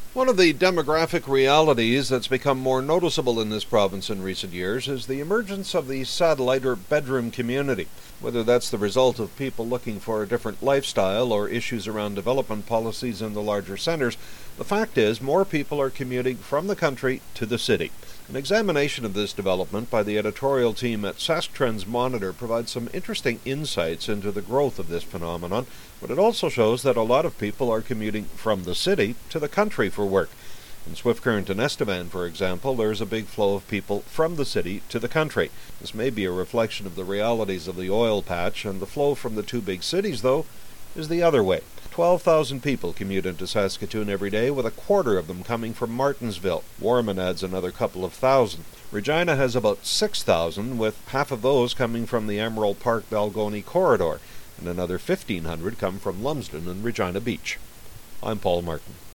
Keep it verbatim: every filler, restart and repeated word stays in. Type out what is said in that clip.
One of the demographic realities that's become more noticeable in this province in recent years is the emergence of the satellite or bedroom community. Whether that's the result of people looking for a different lifestyle or issues around development policies in the larger centres, the fact is more people are commuting from the country to the city. An examination of this development by the editorial team at Sask Trends Monitor provides some interesting insights into the growth of this phenomenon, but it also shows that a lot of people are commuting from the city to the country for work. In Swift Current and Estevan, for example, there's a big flow of people from the city to the country. This may be a reflection of the realities of the oil patch, and the flow from the two big cities, though, is the other way. twelve thousand people commute into Saskatoon every day, with a quarter of them coming from Martensville. Warman adds another couple of thousand. Regina has about six thousand, with half of those coming from the Emerald Park-Balgony corridor, and another fifteen hundred come from Lumsden and Regina Beach. I'm Paul Martin.